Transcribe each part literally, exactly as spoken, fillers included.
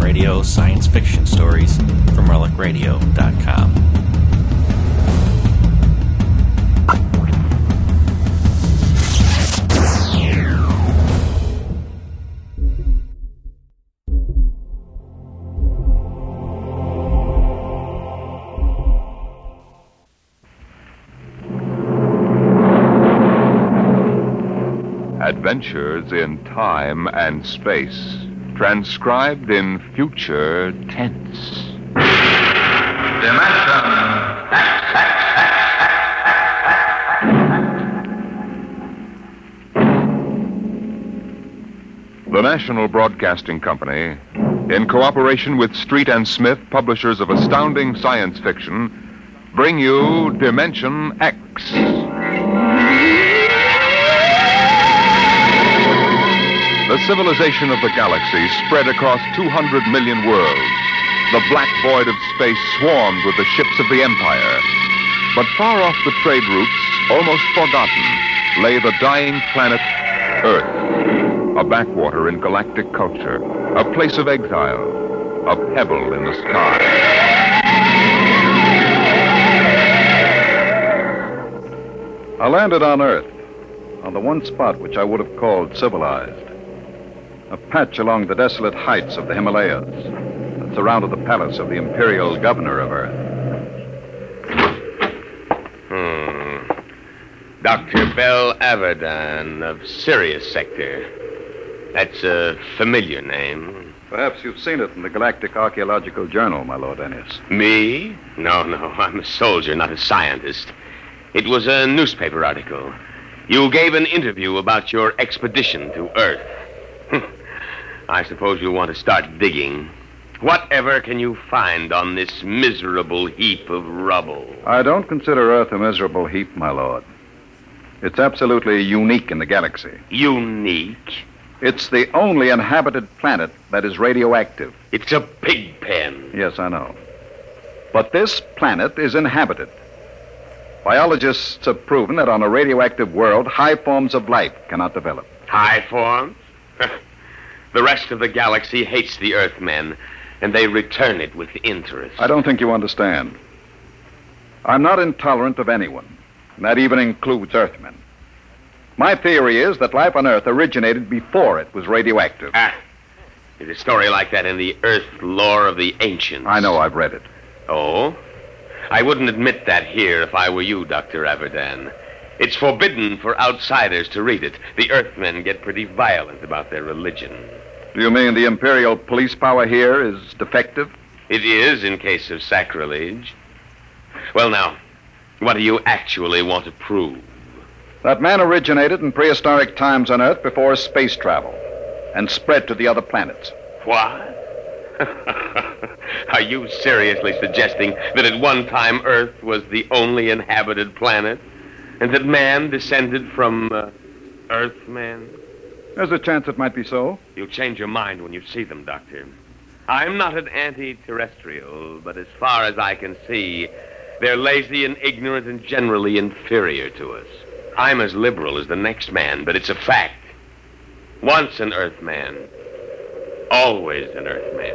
Radio science fiction stories from relic radio dot com. Adventures in time and space, transcribed in future tense. Dimension X, X, The National Broadcasting Company, in cooperation with Street and Smith, publishers of astounding science fiction, bring you Dimension X. The civilization of the galaxy spread across two hundred million worlds. The black void of space swarmed with the ships of the Empire. But far off the trade routes, almost forgotten, lay the dying planet Earth, a backwater in galactic culture, a place of exile, a pebble in the sky. I landed on Earth, on the one spot which I would have called civilized. A patch along the desolate heights of the Himalayas that surrounded the palace of the imperial governor of Earth. Hmm. Doctor Bell Averdan of Sirius Sector. That's a familiar name. Perhaps you've seen it in the Galactic Archaeological Journal, my Lord Ennis. Me? No, no. I'm a soldier, not a scientist. It was a newspaper article. You gave an interview about your expedition to Earth. I suppose you'll want to start digging. Whatever can you find on this miserable heap of rubble? I don't consider Earth a miserable heap, my lord. It's absolutely unique in the galaxy. Unique? It's the only inhabited planet that is radioactive. It's a pig pen. Yes, I know. But this planet is inhabited. Biologists have proven that on a radioactive world, high forms of life cannot develop. High forms? The rest of the galaxy hates the Earthmen, and they return it with interest. I don't think you understand. I'm not intolerant of anyone, and that even includes Earthmen. My theory is that life on Earth originated before it was radioactive. Ah, there's a story like that in the Earth lore of the ancients. I know, I've read it. Oh? I wouldn't admit that here if I were you, Doctor Averdan. It's forbidden for outsiders to read it. The Earthmen get pretty violent about their religion. Do you mean the imperial police power here is defective? It is in case of sacrilege. Well, now, what do you actually want to prove? That man originated in prehistoric times on Earth before space travel and spread to the other planets. What? Are you seriously suggesting that at one time Earth was the only inhabited planet? And that man descended from uh, Earthmen? There's a chance it might be so. You'll change your mind when you see them, Doctor. I'm not an anti-terrestrial, but as far as I can see, they're lazy and ignorant and generally inferior to us. I'm as liberal as the next man, but it's a fact. Once an Earthman, always an Earthman.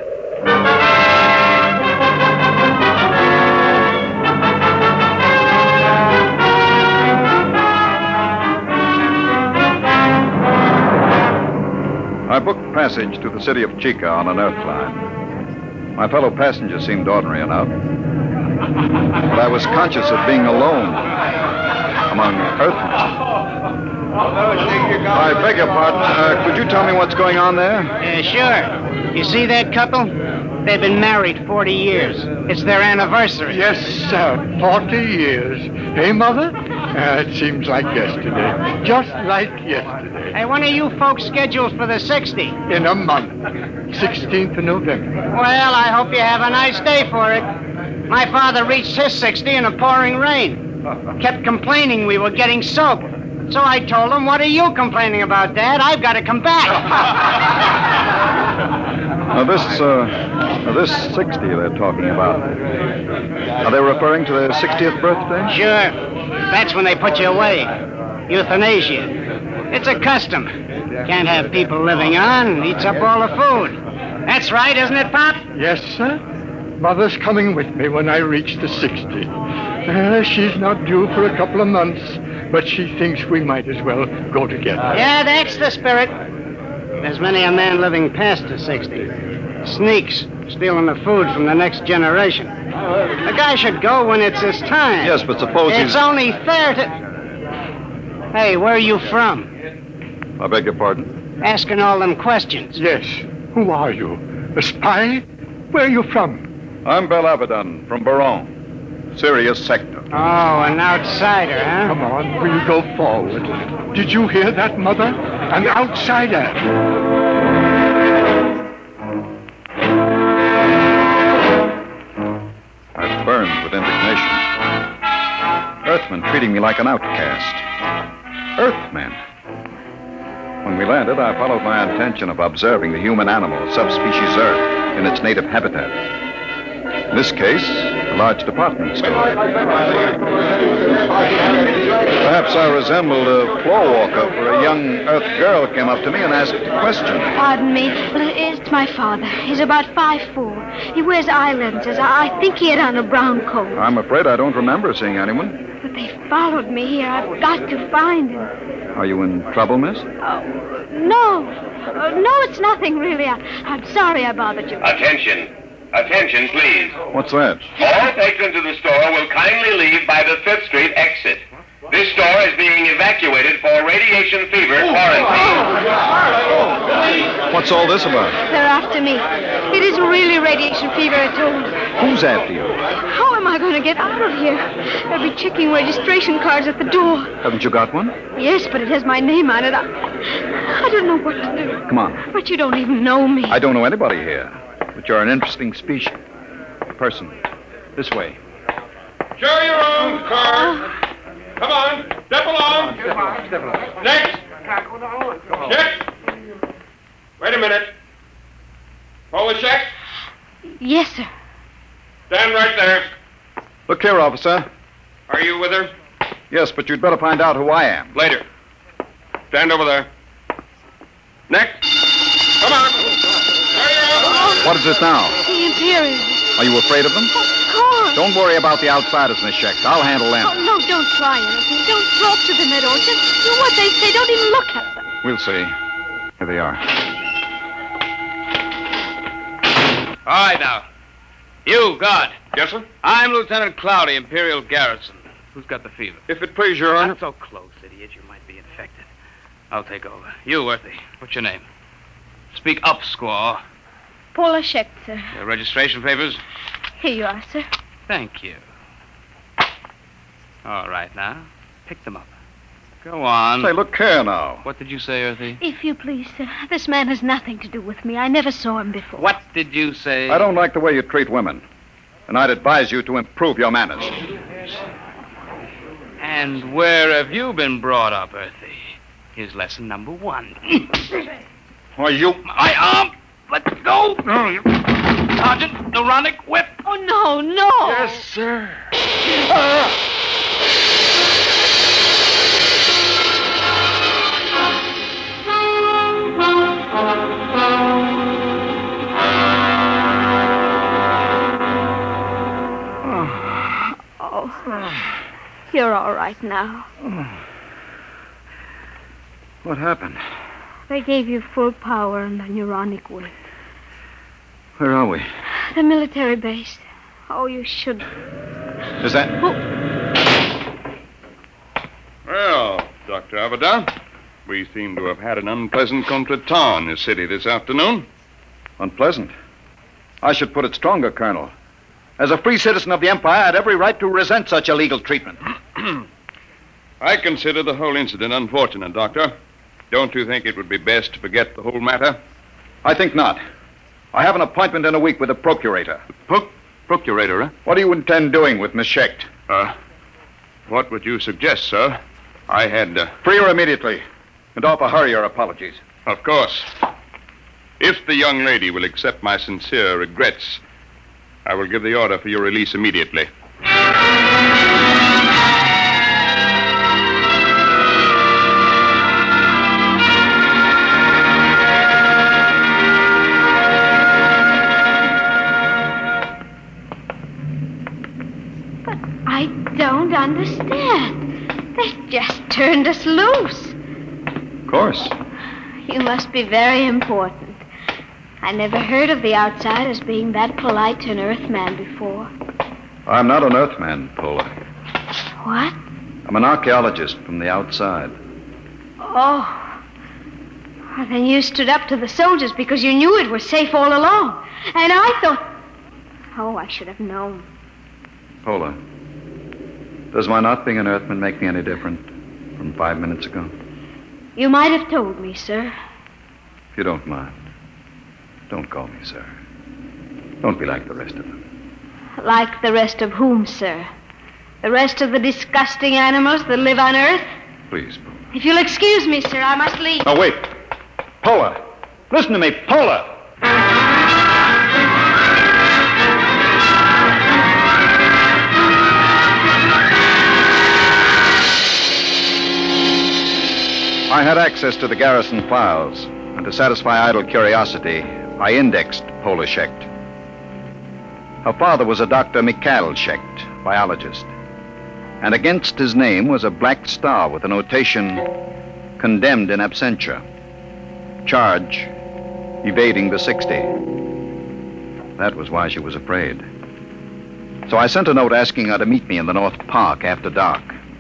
I booked passage to the city of Chica on an Earth line. My fellow passengers seemed ordinary enough, but I was conscious of being alone among Earthmen. I beg your pardon. Uh, could you tell me what's going on there? Uh, sure. You see that couple? They've been married forty years. It's their anniversary. Yes, sir. forty years. Hey, Mother? Uh, it seems like yesterday. Just like yesterday. Hey, when are you folks scheduled for the sixty? In a month. sixteenth of November. Well, I hope you have a nice day for it. My father reached his sixty in a pouring rain. Kept complaining we were getting soaked. So I told him, what are you complaining about, Dad? I've got to come back. Now, this, uh, this sixty they're talking about, are they referring to their sixtieth birthday? Sure. That's when they put you away. Euthanasia. It's a custom. Can't have people living on. Eats up all the food. That's right, isn't it, Pop? Yes, sir. Mother's coming with me when I reach the sixty. Uh, she's not due for a couple of months, but she thinks we might as well go together. Yeah, that's the spirit. There's many a man living past the sixty. Sneaks, stealing the food from the next generation. A guy should go when it's his time. Yes, but suppose It's he's... only fair to... Hey, where are you from? I beg your pardon? Asking all them questions. Yes. Who are you? A spy? Where are you from? I'm Bel Abaddon from Baron, Sirius Sector. Oh, an outsider, huh? Come on, we'll go forward. Did you hear that, Mother? An outsider. I burned with indignation. Earthmen treating me like an outcast. Earthmen. When we landed, I followed my intention of observing the human animal, subspecies Earth, in its native habitat. In this case, a large department store. Perhaps I resembled a floor walker, for a young Earth girl came up to me and asked a question. Pardon me. Well, it's my father. He's about five foot four. He wears eye lenses. I I think he had on a brown coat. I'm afraid I don't remember seeing anyone. But they followed me here. I've got to find him. Are you in trouble, miss? Oh, no. Uh, no, it's nothing, really. I, I'm sorry I bothered you. Attention. Attention, please. What's that? All patrons of the store will kindly leave by the Fifth Street exit. This store is being evacuated for radiation fever quarantine. What's all this about? They're after me. It isn't really radiation fever at all. Who's after you? How am I going to get out of here? They'll be checking registration cards at the door. Haven't you got one? Yes, but it has my name on it. I, I don't know what to do. Come on. But you don't even know me. I don't know anybody here, but you're an interesting species. Person. This way. Show your own car. Come on, step along. Step along. Next. Next. Wait a minute. Pull the check. Yes, sir. Stand right there. Look here, officer. Are you with her? Yes, but you'd better find out who I am. Later. Stand over there. Next. Come on. What is it now? The Imperials. Are you afraid of them? Of course. Don't worry about the outsiders, Miss Schecht. I'll handle them. Oh, no, don't try anything. Don't talk to them at all. Just do what they say. Don't even look at them. We'll see. Here they are. All right, now. You, guard. Yes, sir? I'm Lieutenant Cloudy, Imperial Garrison. Who's got the fever? If it please your honor. Not so close, idiot. You might be infected. I'll take over. You, Worthy. What's your name? Speak up, squaw. Paula Schecht, sir. Your registration papers? Here you are, sir. Thank you. All right, now. Pick them up. Go on. Say, look here now. What did you say, Earthy? If you please, sir. This man has nothing to do with me. I never saw him before. What did you say? I don't like the way you treat women. And I'd advise you to improve your manners. And where have you been brought up, Earthy? Here's lesson number one. Why, you... My arm! Let go! Sergeant, Ironic whip! Oh, no, no! Yes, sir. Oh, you're all right now. What happened? They gave you full power and a neuronic whip. Where are we? The military base. Oh, you should... Is that... Well, Doctor Abaddon, we seem to have had an unpleasant contretemps in this city this afternoon. Unpleasant. I should put it stronger, Colonel. As a free citizen of the Empire, I had every right to resent such illegal treatment. I consider the whole incident unfortunate, Doctor. Don't you think it would be best to forget the whole matter? I think not. I have an appointment in a week with the procurator. Pro- procurator, huh? What do you intend doing with Miss Schecht? Uh, what would you suggest, sir? I had... Uh... Free her immediately, and offer her your apologies. Of course. If the young lady will accept my sincere regrets, I will give the order for your release immediately. I don't understand. They just turned us loose. Of course. You must be very important. I never heard of the outsiders being that polite to an Earthman before. I'm not an Earthman, Pola. What? I'm an archaeologist from the outside. Oh. Well, then you stood up to the soldiers because you knew it was safe all along. And I thought... Oh, I should have known. Pola, does my not being an Earthman make me any different from five minutes ago? You might have told me, sir. If you don't mind, don't call me sir. Don't be like the rest of them. Like the rest of whom, sir? The rest of the disgusting animals that live on Earth? Please, Pola. If you'll excuse me, sir, I must leave. Oh, wait. Pola, listen to me, Pola. I had access to the garrison files, and to satisfy idle curiosity, I indexed Pola Schecht. Her father was a Doctor Mikhail Schecht, biologist. And against his name was a black star with the notation, condemned in absentia. Charge, evading the sixty. That was why she was afraid. So I sent a note asking her to meet me in the North Park after dark.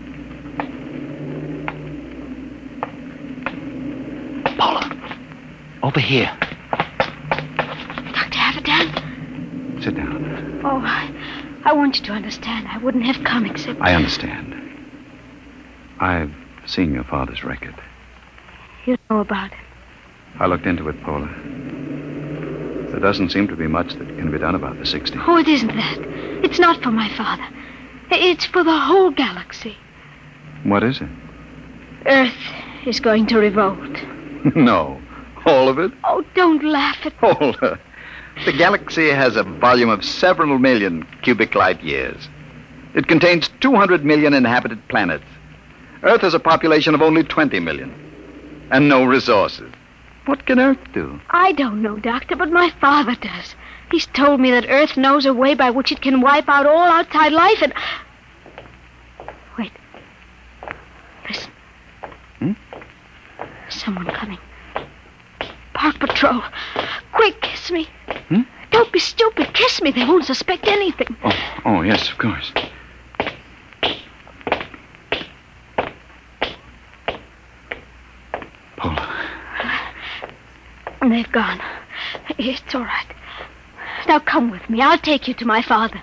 Pola, over here. Doctor Avedon? Sit down. Oh, I, I want you to understand. I wouldn't have come except... I understand. I've seen your father's record. You know about it. I looked into it, Pola. There doesn't seem to be much that can be done about the sixty. Oh, it isn't that. It's not for my father. It's for the whole galaxy. What is it? Earth is going to revolt. No. All of it? Oh, don't laugh at me. Pola. The galaxy has a volume of several million cubic light years. It contains two hundred million inhabited planets. Earth has a population of only twenty million. And no resources. What can Earth do? I don't know, Doctor, but my father does. He's told me that Earth knows a way by which it can wipe out all outside life and... Wait. Listen. Hmm? Someone coming. Park Patrol. Quick, kiss me. Hmm? Don't be stupid. Kiss me. They won't suspect anything. Oh, oh, yes, of course. Pola. They've gone. It's all right. Now come with me. I'll take you to my father.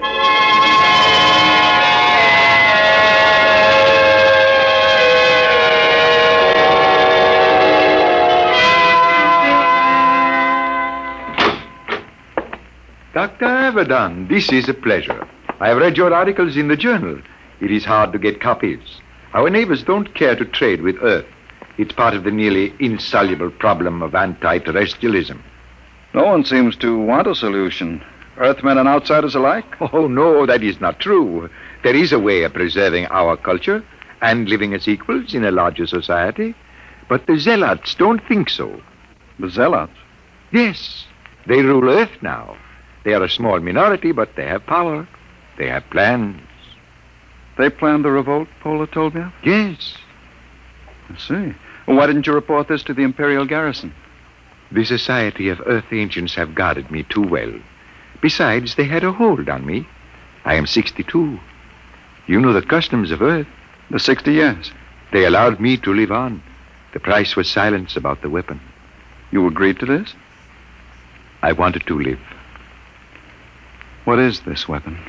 Doctor Avedon, this is a pleasure. I have read your articles in the journal. It is hard to get copies. Our neighbors don't care to trade with Earth. It's part of the nearly insoluble problem of anti-terrestrialism. No one seems to want a solution. Earthmen and outsiders alike? Oh, no, that is not true. There is a way of preserving our culture and living as equals in a larger society. But the zealots don't think so. The zealots? Yes. They rule Earth now. They are a small minority, but they have power. They have plans. They planned the revolt, Pola told me? Yes. I see. Well, why didn't you report this to the Imperial garrison? The Society of Earth Ancients have guarded me too well. Besides, they had a hold on me. I am sixty-two. You know the customs of Earth. The sixty years. They allowed me to live on. The price was silence about the weapon. You agreed to this? I wanted to live. What is this weapon?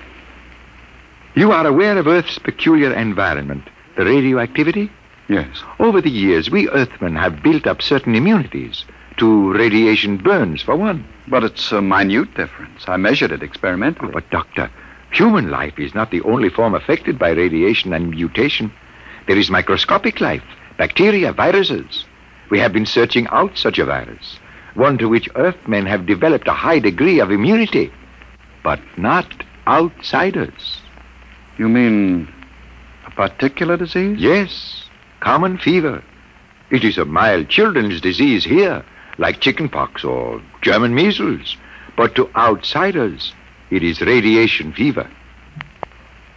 You are aware of Earth's peculiar environment, the radioactivity? Yes. Over the years, we Earthmen have built up certain immunities to radiation burns, for one. But it's a minute difference. I measured it experimentally. Oh, but, Doctor, human life is not the only form affected by radiation and mutation. There is microscopic life, bacteria, viruses. We have been searching out such a virus, one to which Earthmen have developed a high degree of immunity, but not outsiders. You mean a particular disease? Yes, common fever. It is a mild children's disease here, like chickenpox or German measles. But to outsiders, it is radiation fever.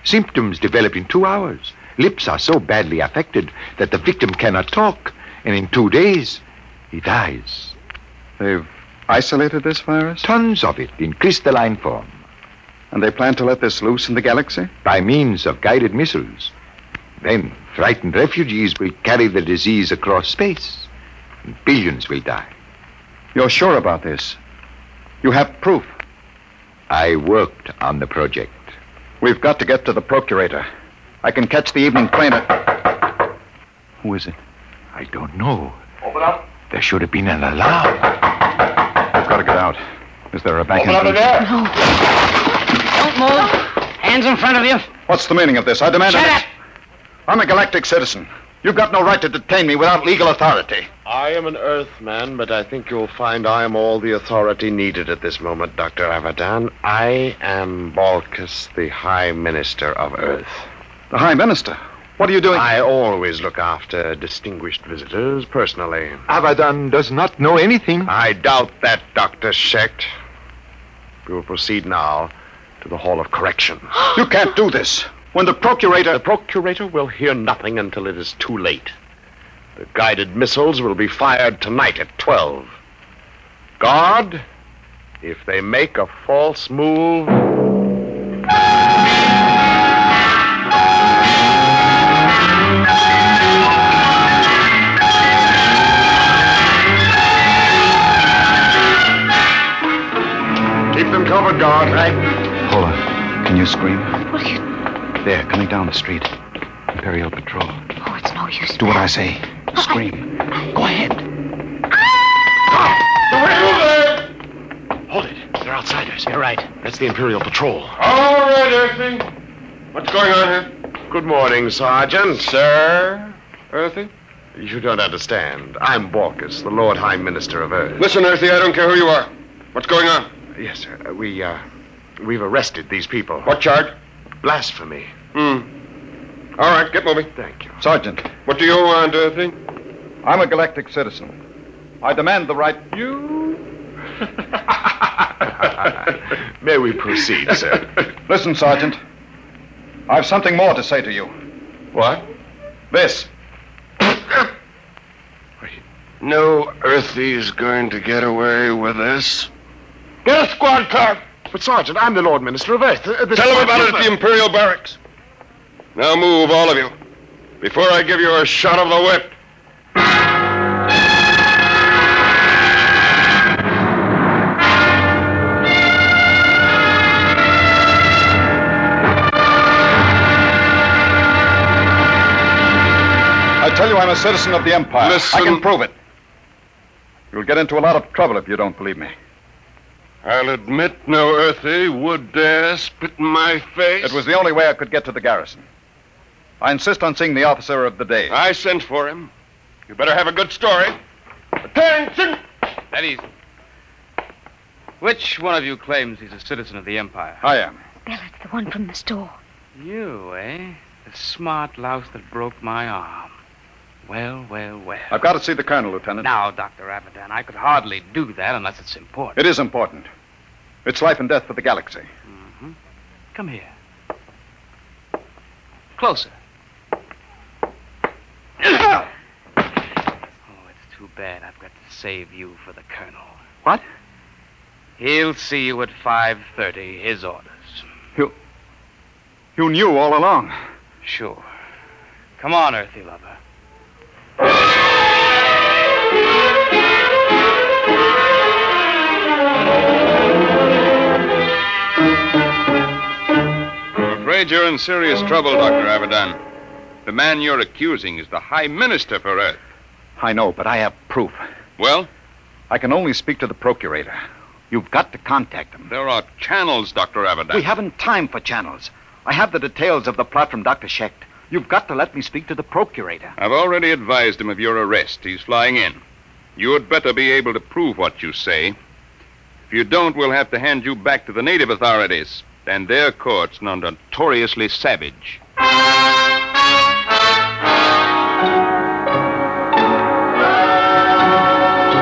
Symptoms develop in two hours. Lips are so badly affected that the victim cannot talk, and in two days, he dies. They've isolated this virus? Tons of it in crystalline form. And they plan to let this loose in the galaxy? By means of guided missiles. Then frightened refugees will carry the disease across space, and billions will die. You're sure about this? You have proof? I worked on the project. We've got to get to the Procurator. I can catch the evening train at... Who is it? I don't know. Open up. There should have been an alarm. We've got to get out. Is there a back Open up the entrance? door. No. Don't move. Hands in front of you. What's the meaning of this? I demand... Shut an... up. I'm a galactic citizen. You've got no right to detain me without legal authority. I am an Earthman, but I think you'll find I am all the authority needed at this moment, Doctor Abadan. I am Balkus, the High Minister of Earth. The High Minister? What are you doing? I always look after distinguished visitors personally. Abadan does not know anything. I doubt that, Doctor Shecht. We will proceed now to the Hall of Correction. You can't do this. When the Procurator... The Procurator will hear nothing until it is too late. The guided missiles will be fired tonight at twelve. Guard, if they make a false move... Keep them covered, guard. Right. Paula, can you scream? What are you... There, coming down the street. Imperial Patrol. Oh, it's no use. Do what I say. Scream. Go ahead. Hold it. They're outsiders. You're right. That's the Imperial Patrol. All right, Earthy. What's going on here? Good morning, Sergeant. Sir? Earthy? You don't understand. I'm Balkus, the Lord High Minister of Earth. Listen, Earthy, I don't care who you are. What's going on? Yes, sir. Uh, We, uh, we've arrested these people. What charge? Blasphemy. Hmm. All right, get moving. Thank you. Sergeant, What do you want, Earthy? I'm a galactic citizen. I demand the right... You? May we proceed, sir? Listen, Sergeant. I've something more to say to you. What? This. No Earthy's going to get away with this. Get a squad car. But, Sergeant, I'm the Lord Minister of Earth. Uh, this Tell is them my about it at business. the Imperial Barracks. Now move, all of you, before I give you a shot of the whip. I tell you I'm a citizen of the Empire. Listen. I can prove it. You'll get into a lot of trouble if you don't believe me. I'll admit no Earthy would dare spit in my face. It was the only way I could get to the garrison. I insist on seeing the officer of the day. I sent for him. You better have a good story. Attention! That easy. Which one of you claims he's a citizen of the Empire? I am. Bellet's the one from the store. You, eh? The smart louse that broke my arm. Well, well, well. I've got to see the colonel, Lieutenant. Now, Doctor Abadan, I could hardly do that unless it's important. It is important. It's life and death for the galaxy. Mm-hmm. Come here. Closer. Oh, it's too bad I've got to save you for the colonel. What? He'll see you at five thirty, his orders. You... You knew all along. Sure. Come on, Earthy lover. I'm afraid you're in serious trouble, Doctor Abadan. The man you're accusing is the High Minister for Earth. I know, but I have proof. Well? I can only speak to the Procurator. You've got to contact him. There are channels, Doctor Abadan. We haven't time for channels. I have the details of the plot from Doctor Shecht. You've got to let me speak to the Procurator. I've already advised him of your arrest. He's flying in. You had better be able to prove what you say. If you don't, we'll have to hand you back to the native authorities and their courts, now notoriously savage.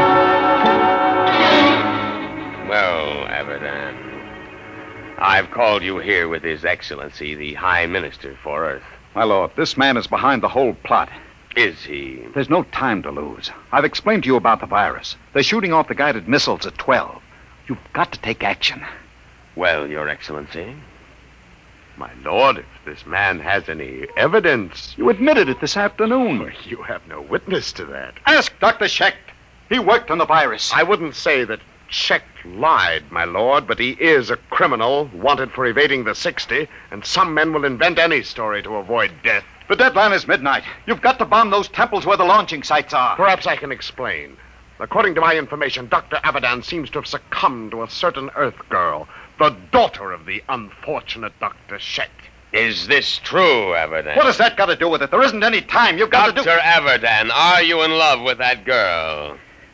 Well, Abadan, I've called called you here with His Excellency, the High Minister for Earth. My lord, this man is behind the whole plot. Is he? There's no time to lose. I've explained to you about the virus. They're shooting off the guided missiles at twelve. You've got to take action. Well, Your Excellency, my lord, if this man has any evidence... You admitted it this afternoon. You have no witness to that. Ask Doctor Schecht. He worked on the virus. I wouldn't say that Schecht lied, my lord, but he is a criminal wanted for evading the sixty, and some men will invent any story to avoid death. The deadline is midnight. You've got to bomb those temples where the launching sites are. Perhaps I can explain. According to my information, Doctor Abadan seems to have succumbed to a certain Earth girl, the daughter of the unfortunate Doctor Schecht. Is this true, Abadan? What has that got to do with it? There isn't any time. You've got Doctor to do... Doctor Abadan, are you in love with that girl?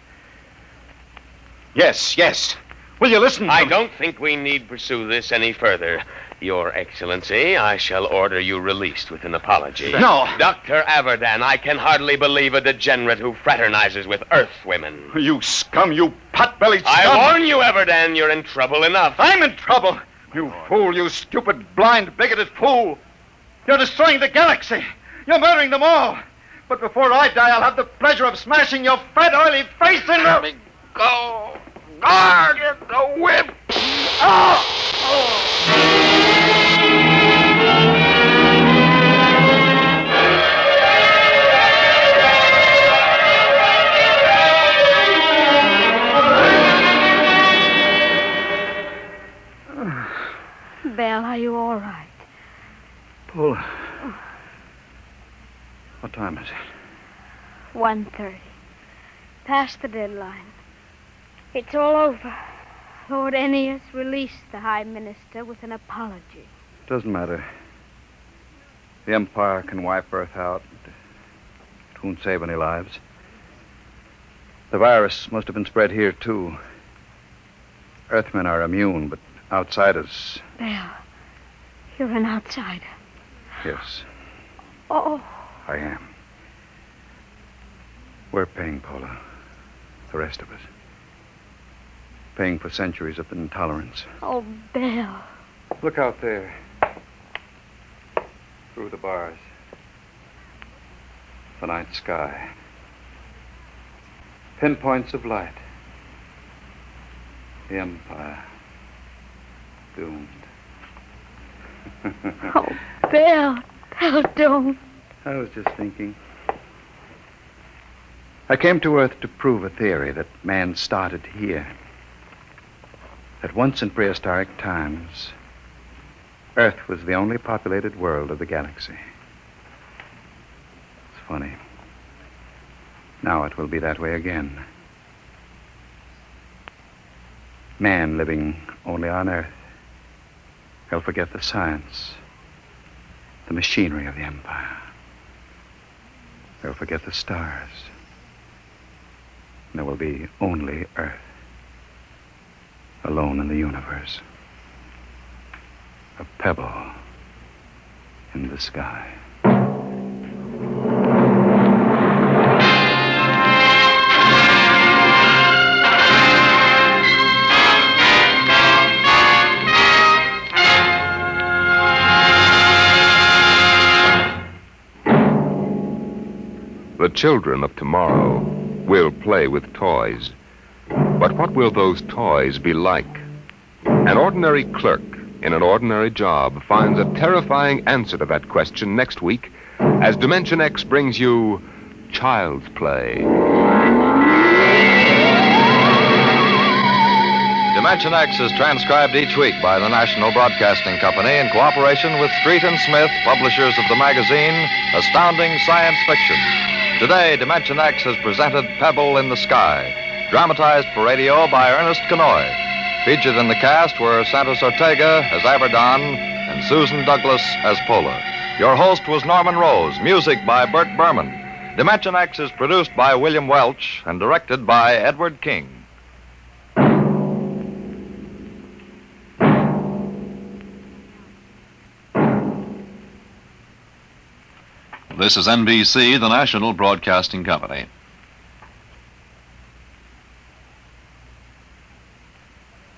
Yes, yes. Will you listen to I me? don't think we need pursue this any further. Your Excellency, I shall order you released with an apology. No. Doctor Abadan, I can hardly believe a degenerate who fraternizes with Earth women. You scum, you pot-bellied scum. I warn you, Abadan, you're in trouble enough. I'm in trouble. You fool, you stupid, blind, bigoted fool. You're destroying the galaxy. You're murdering them all. But before I die, I'll have the pleasure of smashing your fat, oily face in Let the... me go. Guard the whip. Oh! Oh! Belle, are you all right? Paula. What time is it? one thirty. Past the deadline. It's all over. Lord Ennius released the High Minister with an apology. Doesn't matter. The Empire can wipe Earth out. It won't save any lives. The virus must have been spread here, too. Earthmen are immune, but outsiders... Belle, you're an outsider. Yes, Oh, I am. We're paying, Paula. The rest of us. Paying for centuries of intolerance. oh, Belle. Look out there. Through the bars. The night sky. Pinpoints of light. The Empire. Doomed. Oh, Belle. Belle, don't. I was just thinking. I came to Earth to prove a theory that man started here. That once in prehistoric times, Earth was the only populated world of the galaxy. It's funny. Now it will be that way again. Man living only on Earth. He'll forget the science, the machinery of the Empire. He'll forget the stars. There will be only Earth. Alone in the universe. A pebble in the sky. The children of tomorrow will play with toys. But what will those toys be like? An ordinary clerk in an ordinary job finds a terrifying answer to that question next week as Dimension X brings you Child's Play. Dimension X is transcribed each week by the National Broadcasting Company in cooperation with Street and Smith, publishers of the magazine Astounding Science Fiction. Today, Dimension X has presented Pebble in the Sky, dramatized for radio by Ernest Kenoy. Featured in the cast were Santos Ortega as Abadan and Susan Douglas as Pola. Your host was Norman Rose, music by Burt Berman. Dimension X is produced by William Welch and directed by Edward King. This is N B C, the National Broadcasting Company.